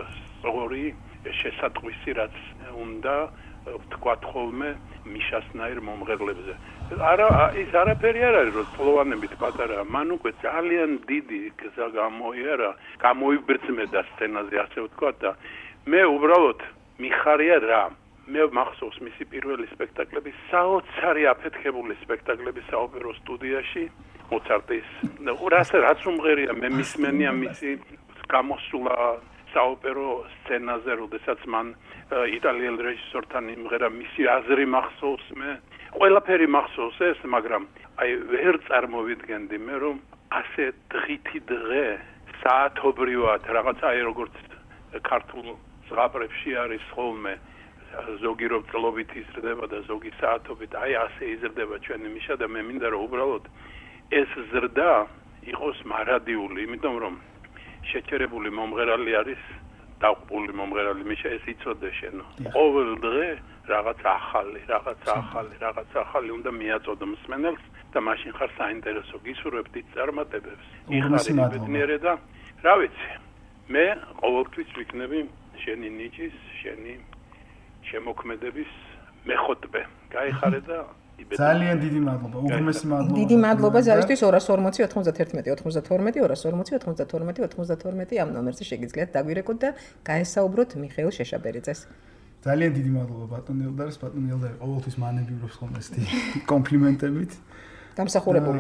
სწორი შესატყვისი, რაც უნდა ვთქვათ ხოლმე მიშასნაირ მომღერლებზე. არა, ის არაფერი არ არის, რომ წლოვანებით პატარა, მან უკვე ძალიან დიდი გზა გამოიარა, გამოიბრძმედა სცენაზე, ასე ვთქვათ და მე უბრალოდ მიხარია რა. მე მახსოვს მისი პირველი სპექტაკლები, საოცარი აფეთქებული სპექტაკლები საოპერო სტუდიაში, მოცარტის. რაც რაც უმღერია, მე მისმენია მისი გამოსულა საოპერო სცენაზე, როდესაც მან იტალიელ რეჟისორთან იმღერა, მისი აზრი მახსოვს მე. ყველაფერი მახსოვს ეს, მაგრამ აი ვერ წარმოვიდგენდი მე, რომ ასე დღითი დღე საათობრივად რაღაც აი როგორც ქართულ ზღაპრებში არის ხოლმე ზოგი რო წლობით იზრდება და ზოგი საათობით, აი ასე იზრდება ჩვენი მიშა და მე მინდა რომ უბრალოდ ეს ზრდა იყოს მარადიული, იმიტომ რომ შეჩერებული მომღერალი არის, დაყბული მომღერალი მიშა, ეს იცოდე შენო. ყოველ დღე რაღაც ახალი, რაღაც ახალი, რაღაც ახალი უნდა მიაწოდო მსმენელს და მაშინ ხარ საინტერესო, გისურვებ დიდ წარმატებებს. იხარი ბედნიერე და რა ვიცი, მე ყოველთვის ვიქნები შენი ნიჭის, შენი შემოქმედების მეხოთბე. გაიხარე და ძალიან დიდი მადლობა, უღრმესი მადლობა. დიდი მადლობა ზარისთვის ორას ორმოცი ოთხმოცდათერთმეტი ოთხმოცდათორმეტი ორას ორმოცი ოთხმოცდათორმეტი ოთხმოცდათორმეტი ამ ნომერზე შეგიძლიათ დაგვირეკოთ და გაესაუბროთ მიხეილ შეშაბერიძეს. ძალიან დიდი მადლობა ბატონი ელდარს, ბატონი ელდარი ყოველთვის მანებივრობს ხოლმე ესეთი კომპლიმენტებით. დამსახურებული.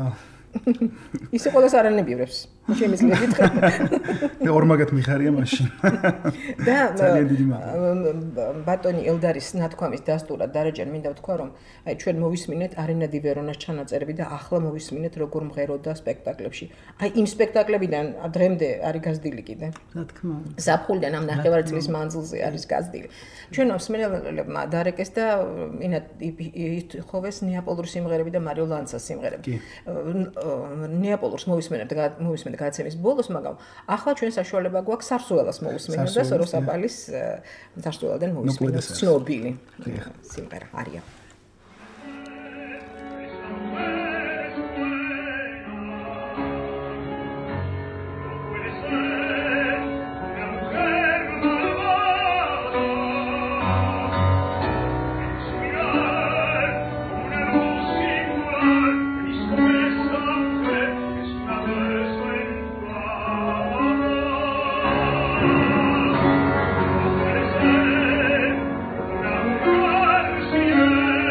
ისე ყოველს არანებივრებს. შემიძლია გითხრა. მე ორმაგად მიხარია მაშინ. და ძალიან დიდი მადლობა. ბატონი ელდარის ნათქვამის დასტურად დარეჯან მინდა ვთქვა, რომ აი ჩვენ მოვისმინეთ არენა დი ვერონას ჩანაწერები და ახლა მოვისმინეთ როგორ მღეროდა სპექტაკლებში. აი იმ სპექტაკლებიდან დღემდე არის გაზრდილი კიდე. რა თქმა უნდა. ზაფხულიდან ამ ნახევარი წლის მანძილზე არის გაზრდილი. ჩვენ მსმენელებმა დარეკეს და ინათ ითხოვეს ნეაპოლური სიმღერები და მარიო ლანცას სიმღერები. ნეაპოლურს მოვისმენებთ მოვისმენთ გადაცემის ბოლოს, მაგრამ ახლა ჩვენ საშუალება გვაქვს სარსუელას მოვისმენოთ და სოროსაპალის სარსუელიდან მოვისმენოთ ცნობილი სიმღერა არია. Yeah.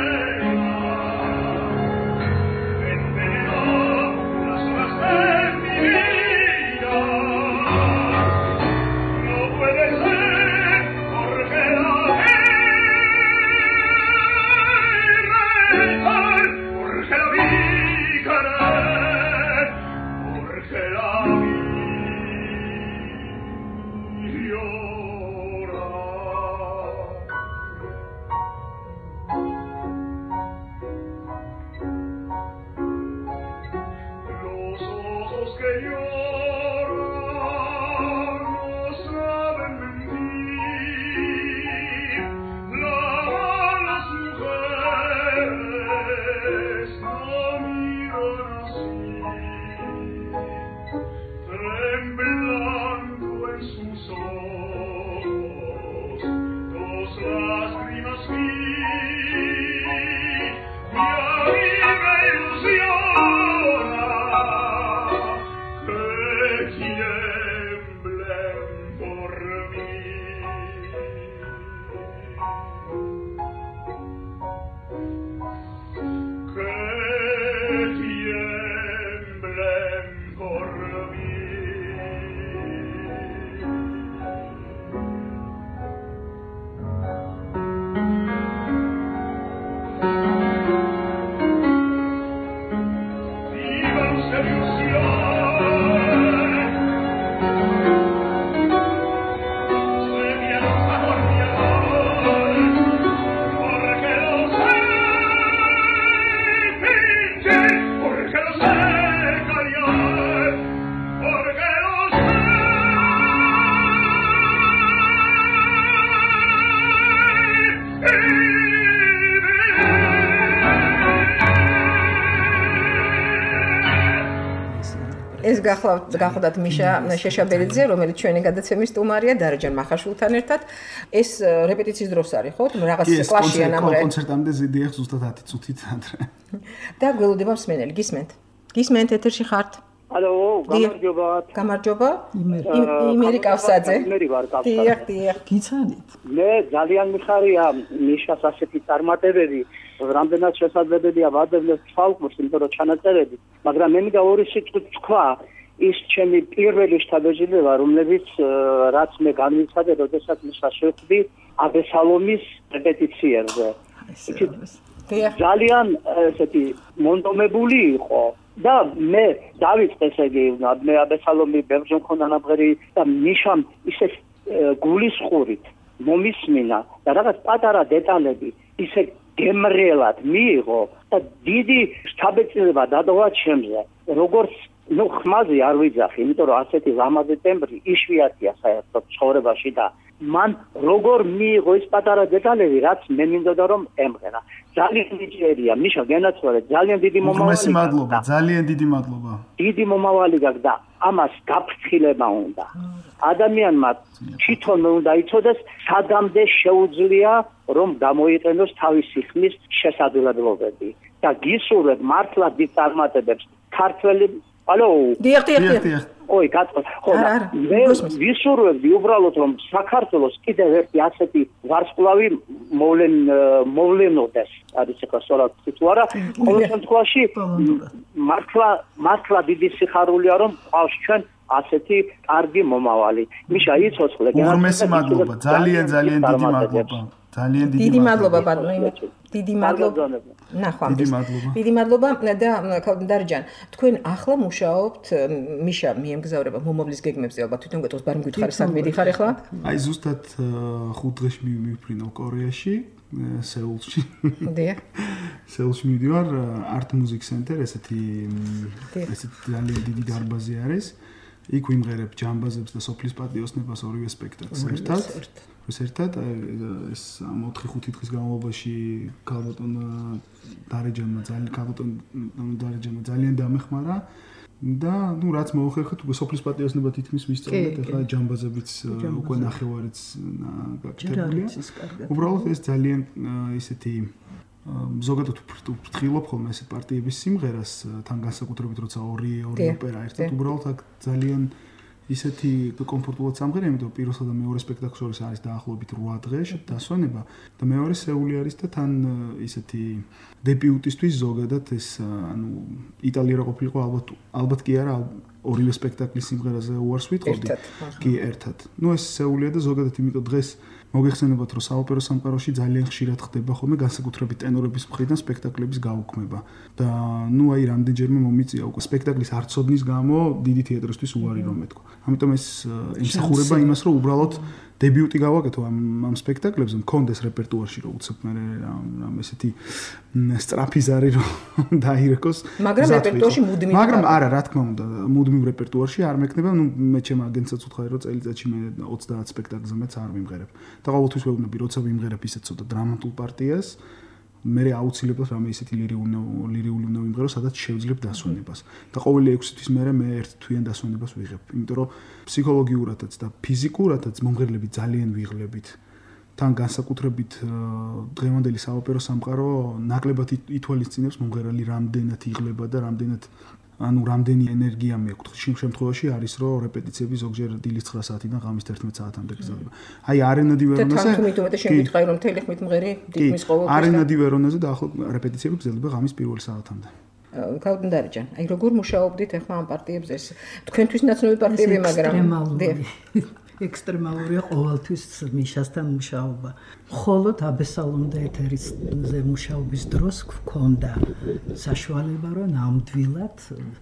ეს გახლავთ გახლავთ მიშა შეშაბელიძე, რომელიც ჩვენი გადაცემის სტუმარია დარეჯან მახაშვილთან ერთად. ეს რეპეტიციის დროს არის, ხო? რაღაც კლასია ნამრე. ეს კონცერტამდე ზიდიახ ზუსტად ათი წუთით ადრე. და გველოდება მსმენელი, გისმენთ? გისმენთ ეთერში ხართ? ალო, გამარჯობა. გამარჯობა. იმერი კავსაძე. იმერი ვარ კავსაძე. დიახ, დიახ. გიცანით. მე ძალიან მიხარია მიშას ასეთი წარმატებები. რამდენად შესაძლებელია ვადევნებს თვალყურს, იმიტომ რომ ჩანაწერები, მაგრამ მე მინდა ორი სიტყვით თქვა, ის ჩემი პირველი შთაბეჭდილება, რომლებიც რაც მე განვიცადე, როდესაც მისას შეხვდი აბესალომის რეპეტიციებზე. ძალიან ესეთი მონდომებული იყო და მე დავიწყე ესე იგი, მე აბესალომი ბევრჯერ მქონდა ნაბღერი და მიშამ ისე გულისხმობით მომისმინა და რაღაც პატარა დეტალები ისე გემრიელად მიიღო და დიდი შთაბეჭდილება დადოვა ჩემზე. როგორც ნუ ხმაზე არ ვიძახი, იმიტომ რომ ასეთი ლამაზი ტემბრი იშვიათია საერთოდ ცხოვრებაში და მან როგორ მიიღო ის პატარა დეტალები, რაც მე მინდოდა რომ ემღერა. ძალიან ნიჭიერია, მიშა გენაცვალე, ძალიან დიდი მომავალი. უღმესი მადლობა, ძალიან დიდი მადლობა. დიდი მომავალი გაქვს და ამას გაფრთხილება უნდა. ადამიანმა თვითონ უნდა იცოდეს, სადამდე შეუძლია რომ გამოიყენოს თავისი ხმის შესაძლებლობები და გისურვებ მართლა დიდ წარმატებებს ქართველი ალო დიახ დიახ დიახ ой გაწყვეტ ხო მე ვისურვებდი უბრალოდ რომ საქართველოს კიდევ ერთი ასეთი ვარსკვლავი მოვლენ მოვლენოდეს არის ახლა სწორად თუ არა ყოველ შემთხვევაში მართლა მართლა დიდი სიხარულია რომ ყავს ჩვენ ასეთი კარგი მომავალი მიშა იცოცხლე უღმესი მადლობა ძალიან ძალიან დიდი მადლობა ძალიან დიდი მადლობა ბატონო დიდი მადლობა ნახვამდის დიდი მადლობა დიდი მადლობა და დარეჯან თქვენ ახლა მუშაობთ მიშა მიემგზავრება მომავლის გეგმებზე ალბათ თვითონ გეტყვის ბარ მგითხარი სად მიდიხარ ახლა აი ზუსტად ხუთ დღეში მივიფრინო კორეაში სეულში დიახ სეულში მივდივარ art music center ესეთი ესეთი ძალიან დიდი დარბაზი არის იქ ვიმღერებ ჯამბაზებს და სოფლის პატიოსნებას ორივე სპექტაკლს ერთად ეს ერთად ეს ოთხი ხუთი დღის განმავლობაში ქალბატონ დარეჯანმა ძალიან ქალბატონ დარეჯანმა ძალიან დამეხმარა და ნუ რაც მოუხერხეთ უკვე სოფლის პატიოსნება თითქმის ვისწავლეთ ახლა ჯამბაზებიც უკვე ნახევარიც გაკეთებულია უბრალოდ ეს ძალიან ისეთი ზოგადად ვფრთხილობ ხოლმე ესეთ პარტიების სიმღერას თან განსაკუთრებით როცა ორი ორი ოპერა ერთად უბრალოდ აქ ძალიან ისეთი კომფორტულად სამღერა, იმიტომ რომ პირველსა და მეორე სპექტაკლს შორის არის დაახლოებით რვა დღე დასვენება და მეორე სეული არის და თან ისეთი დებიუტისთვის ზოგადად ეს ანუ იტალიაში ყოფილიყო ალბათ ალბათ კი არა ორივე სპექტაკლის სიმღერაზე უარს ვიტყოდი კი ერთად. ნუ ეს სეულია და ზოგადად იმიტომ დღეს მოგეხსენებათ რომ საოპერო სამყაროში ძალიან ხშირად ხდება ხოლმე განსაკუთრებით ტენორების მხრიდან სპექტაკლების გაუქმება და ნუ აი რამდენჯერმე მომიწია უკვე სპექტაკლის არცოდნის გამო დიდი თეატრისთვის უარი რომ მეთქვა. ამიტომ ეს ემსახურება იმას რომ უბრალოდ დებიუტი გავაკეთო ამ ამ სპექტაკლებზე მქონდეს რეპერტუარში რომ უცებ მე რამ ესეთი სტრაფიზარი რომ დაირეკოს მაგრამ რეპერტუარში მუდმივ მაგრამ არა რა თქმა უნდა მუდმივ რეპერტუარში არ მექნება ნუ მე ჩემ აგენტსაც უთხარი რომ წელიწადში მე ოცდაათ სპექტაკლზე მეც არ ვიმღერებ და ყოველთვის ვეუბნები როცა ვიმღერებ ისეთ ცოტა დრამატულ პარტიას მე აუცილებლად რამე ისეთი ლირიული ლირიული უნდა ვიმღერო სადაც შევძლებ დასვენებას და ყოველი ექვსი თვის მერე მე ერთ თვიან დასვენებას ვიღებ იმიტომ რომ ფსიქოლოგიურადაც და ფიზიკურადაც მომღერლები ძალიან ვიღლებით თან განსაკუთრებით დღევანდელი საოპერო სამყარო ნაკლებად ითვალისწინებს მომღერალი რამდენად იღლება და რამდენად ანუ რამდენი ენერგია მექვთ. იმ შემთხვევაში არის რომ რეპეტიციები ზოგჯერ დილის ცხრა საათიდან ღამის თერთმეტ საათამდე გრძელდება. აი არენა დი ვერონაზე და თუმით უმეტეს შემიგითხარი რომ მთელი ხმით მღერი თითქმის ყოველთვის არენა დი ვერონაზე დაახლოებით რეპეტიციები გრძელდება ღამის პირველი საათამდე. კალდუნდარიჯან, აი როგორ მუშაობდით ახლა ამ პარტიებს ეს თქვენთვის ნაცნობი პარტიები, მაგრამ ექსტრემალურია ყოველთვის მიშასთან მუშაობა. მხოლოდ აბესალომ და ეთერისზე მუშაობის დროს გქონდა საშუალება რომ ნამდვილად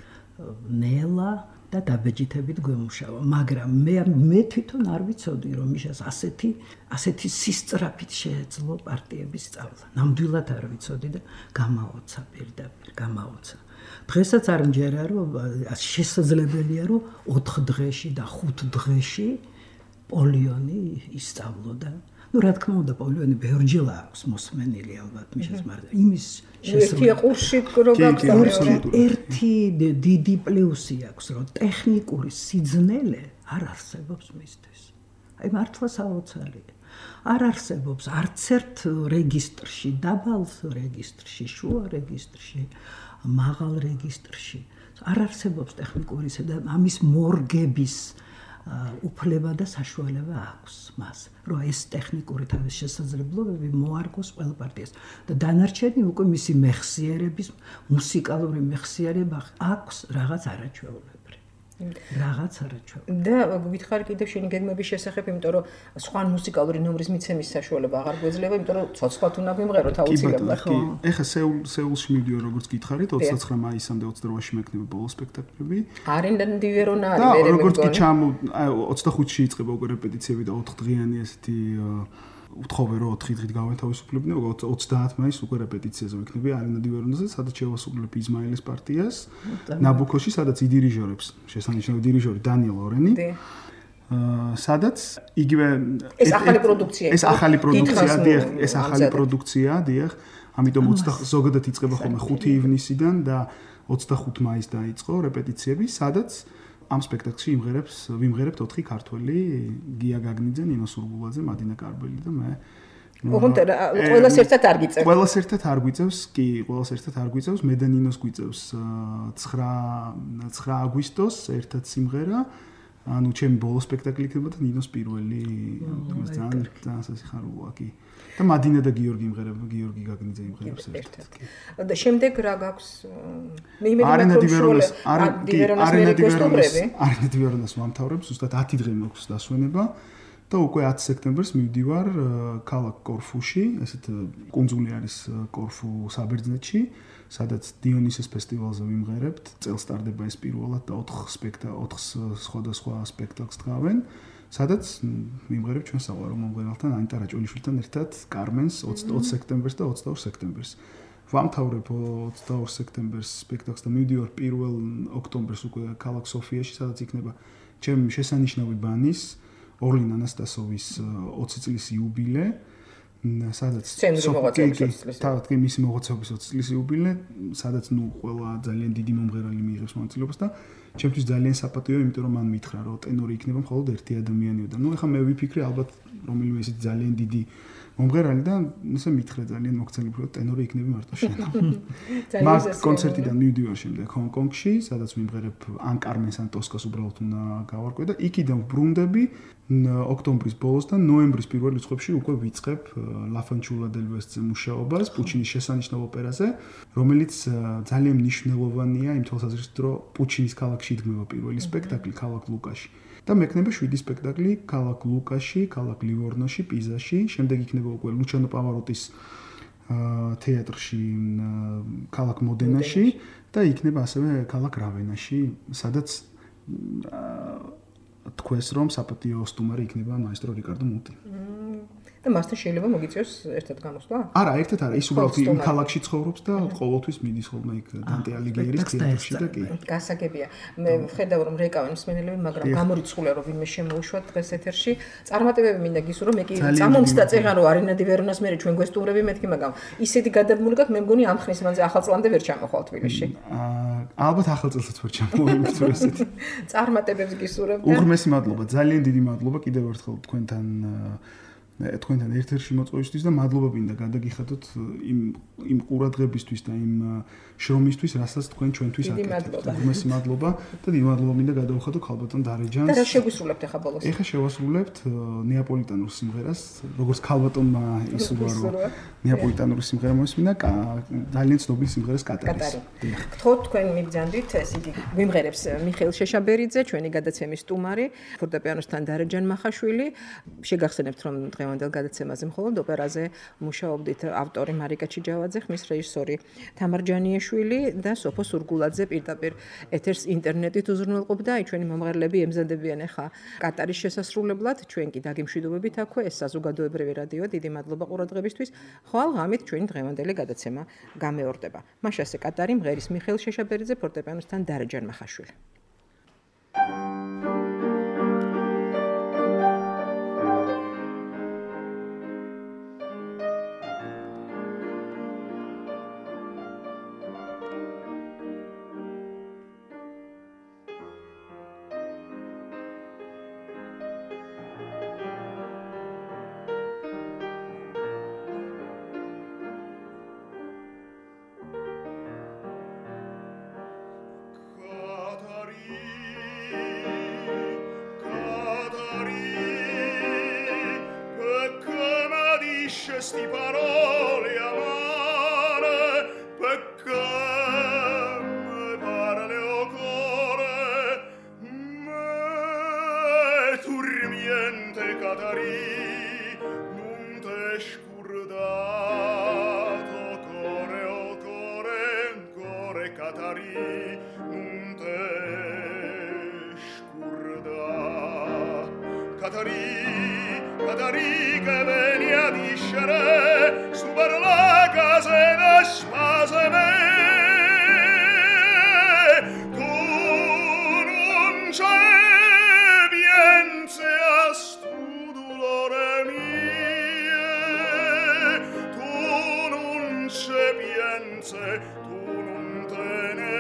ნელა და დაბეჯითებით გვემუშავა, მაგრამ მე მე თვითონ არ ვიცოდი რომ მიშას ასეთი ასეთი სისწრაფით შეეძლო პარტიების სწავლა. ნამდვილად არ ვიცოდი და გამაოცა პირდაპირ, გამაოცა. დღესაც არ მჯერა რომ შესაძლებელია რომ ოთხ დღეში და ხუთ დღეში პოლიონი ისწავლოდა. ну რა თქმა უნდა პოლიონი ბევრჯერ აქვს მოსმენილი ალბათ მიშას მაგრამ იმის შესაძლოა კურსი რო გაქვს ერთი დიდი პლუსი აქვს რომ ტექნიკური სიძნელე არ არსებობს მისთვის. აი მართლა საოცარია. არ არსებობს არც ერთ რეგისტრში, დაბალ რეგისტრში, შუა რეგისტრში, მაღალ რეგისტრში არ არსებობს ტექნიკური და ამის მორგების უფლება და საშუალება აქვს მას, რომ ეს ტექნიკური თავის შესაძლებლობები მოარგოს ყველა პარტიას და დანარჩენი უკვე მისი მეხსიერების, მუსიკალური მეხსიერება აქვს რაღაც არაჩვეულებრივი. რაღაც არაჩვეულებრივი. და გითხარი კიდევ შენი გეგმების შესახებ, იმიტომ რომ სხვა მუსიკალური ნომრის მიცემის საშუალება აღარ გვეძლება, იმიტომ რომ ცოცხლად უნდა გვიმღეროთ აუცილებლად. კი, ეხლა სეულ სეულში მივდივარ როგორც გითხარით, ოცდაცხრა მაისამდე ოცდაოთხში მექნება ბოლო სპექტაკლები. არენა დი ვერონა არის მე მეგონი. როგორც კი ჩამო ოცდახუთში იწყება უკვე რეპეტიციები და ოთხ დღიანი ესეთი უთხოვე რომ ოთხი დღით გავეთავისუფლებინე, ოცდაათ მაისს უკვე რეპეტიციაზე ვიქნები არენა დი ვერონაზე, სადაც შევასრულებ იზმაილის პარტიას, ნაბუქოში, სადაც იდირიჟორებს, შესანიშნავი დირიჟორი დანიელ ორენი. სადაც იგივე ეს ახალი პროდუქცია ეს ახალი პროდუქცია დიახ ეს ახალი პროდუქცია დიახ ამიტომ ოცდახუთი ზოგადად იწყება ხოლმე ხუთი ივნისიდან და ოცდახუთ მაისს დაიწყო რეპეტიციები სადაც ამ სპექტაკლში იმღერებს ვიმღერებთ ოთხი ქართველი გია გაგნიძე, ნინო სურგულაძე, მადინა კარბელი და მე ოღონდ ყველას ერთად არ გიწევს ყველას ერთად არ გვიწევს კი ყველას ერთად არ გვიწევს მე და ნინოს გვიწევს ცხრა აგვისტოს ერთად სიმღერა ანუ ჩემი ბოლო სპექტაკლი იქნება და ნინოს პირველი თუმცა ძალიან ძალიან სასიხარულოა კი და მადინა და გიორგი იმღერება გიორგი გაგნიძე იმღერებს ერთად და შემდეგ რა გაქვს მე იმედი არენა დი ვერონას არენა დი ვერონას არენა დი ვერონას ვამთავრებ ზუსტად ათი დღე მაქვს დასვენება და უკვე ათი სექტემბერს მივდივარ ქალაქ კორფუში ესეთ კუნძული არის კორფუ საბერძნეთში სადაც დიონისეს ფესტივალზე ვიმღერებთ წელს სტარდება ეს პირველად და ოთხ სპექტაკლ ოთხ სხვადასხვა სპექტაკლს დგავენ სადაც ვიმღერებ ჩვენ საყვარელ მომღერალთან ანიტა რაჭველიშვილთან ერთად კარმენს ოცდაოთხ სექტემბერს და ოცდაორ სექტემბერს ვამთავრებ ოცდაორ სექტემბერს სპექტაკლს და მივდივარ პირველ ოქტომბერს უკვე ქალაქ სოფიაში სადაც იქნება ჩემი შესანიშნავი ბანის ორლინ ანასტასოვის ოცი წლის იუბილე სადაც თავად კი მისი მოღვაწეობის ოცი წლის იუბილე სადაც ნუ ყველა ძალიან დიდი მომღერალი მიიღებს მონაწილეობას და ჩემთვის ძალიან საპატიოა იმიტომ რომ მან მითხრა რომ ტენორი იქნება მხოლოდ ერთი ადამიანიო და ნუ ეხლა მე ვიფიქრე ალბათ რომელიმე ისეთი ძალიან დიდი მომღერალი და ესე მითხრა ძალიან მოგცემი რომ ტენორი იქნება მარტო შენ მაგ კონცერტიდან მივდივარ შემდეგ ჰონკონგში სადაც ვიმღერებ ან კარმენს ან ტოსკას უბრალოდ უნდა გავარკვე და იქიდან ვბრუნდები ოქტომბრის ბოლოს და ნოემბრის პირველ რიცხვებში უკვე ვიწყებ ლა ფანჩულა დელ ვესტზე მუშაობას პუჩინის შესანიშნავ ოპერაზე რომელიც ძალიან მნიშვნელოვანია იმ თვალსაზრისით რომ პუჩინის ქალაქში იდგმება პირველი სპექტაკლი ქალაქ ლუკაში და მექნება შვიდი სპექტაკლი ქალაქ ლუკაში, ქალაქ ლივორნოში, პიზაში, შემდეგ იქნება უკვე ლუჩანო პავაროტის თეატრში, ქალაქ მოდენაში და იქნება ასევე ქალაქ რავენაში, სადაც თქვეს რომ საპატიო სტუმარი იქნება მაესტრო რიკარდო მუტი. და მასთან შეიძლება მოგიწევს ერთად გამოსვლა? არა, ერთად არა, ის უბრალოდ იმ ქალაქში ცხოვრობს და ყოველთვის მიდის ხოლმე იქ დანტე ალიგიერის თეატრში და კი. გასაგებია. მე ვხედავ რომ რეკავენ მსმენელები, მაგრამ გამორიცხულია რომ ვინმე შემოუშვა დღეს ეთერში. წარმატებები მინდა გისურვო, მე კი წამომცდა წეღან რომ არენა დი ვერონას მერე ჩვენ გვესტუმრები მეთქი, მაგრამ ისეთი გადაბმული გაქვს, მე მგონი ამ ხნის მანძილზე ახალ წლამდე ვერ ჩამოხვალ თბილისში. ალბათ ახალ წელსაც ვერ ჩამოვიმით ესეთი. წარმატებებს გისურვებ და უღრმესი მადლობა, ძალიან დიდი მადლობა კიდევ ერთხელ თქვენთან თქვენთან ერთ-ერთი მოწვევისთვის და მადლობა მინდა გადაგიხადოთ იმ იმ ყურადღებისთვის და იმ შრომისთვის, რასაც თქვენ ჩვენთვის აკეთებთ. უმეტესი მადლობა და დიდი მადლობა მინდა გადავხადო ქალბატონ დარეჯანს. და რა შეგვისრულებთ ახლა ბოლოს? ეხლა შევასრულებთ ნეაპოლიტანურ სიმღერას, როგორც ქალბატონმა ისურვა რომ ნეაპოლიტანური სიმღერა მოსმინა, ძალიან ცნობილი სიმღერას კატარის. გთხოვთ თქვენ მიგზანდით, ეს იგი გვიმღერებს მიხეილ შეშაბერიძე, ჩვენი გადაცემის სტუმარი, ფორტეპიანოსთან დარეჯან მახაშვილი. შეგახსენებთ რომ დღევანდელ გადაცემაზე მხოლოდ ოპერაზე მუშაობდით ავტორი მარიკა ჩიჯავაძე, ხმის რეჟისორი თამარ ჯანიაშვილი და სოფო სურგულაძე პირდაპირ ეთერს ინტერნეტით უზრუნველყოფდა. აი ჩვენი მომღერლები ემზადებიან ახლა კატარის შესასრულებლად, ჩვენ კი დაგემშვიდობებით აქვე, ეს საზოგადოებრივი რადიო, დიდი მადლობა ყურადღებისთვის. ხვალ ღამით ჩვენი დღევანდელი გადაცემა გამეორდება. მაშასე კატარი, მღერის მიხეილ შეშაბერიძე, ფორტეპიანოსთან დარეჯან მახაშვილი. Sti parole amare perché me parle o cuore me turmiente Catari non te scordato cuore o cuore cuore Catari non te scorda Catari Catari che veni a discere su per la casa e da spase me tu non c'è pienze a stu dolore mie tu non c'è pienze tu non te ne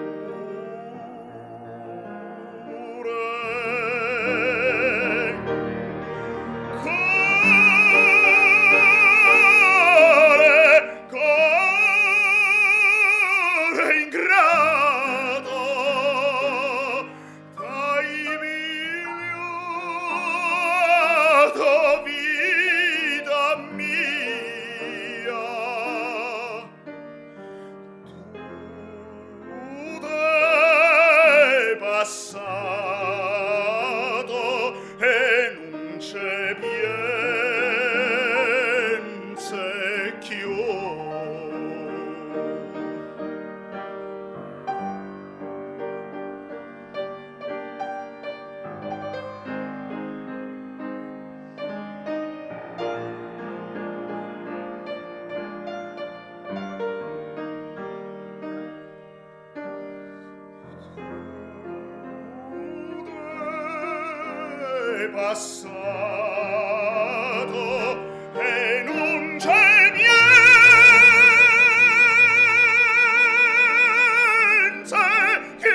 passato e non c'è pienze più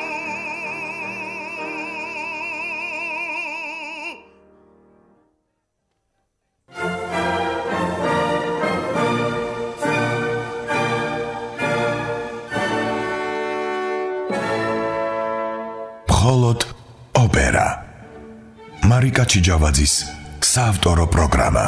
მხოლოდ ოპერა მარიკა ჩიჯავაძის საავტორო პროგრამა.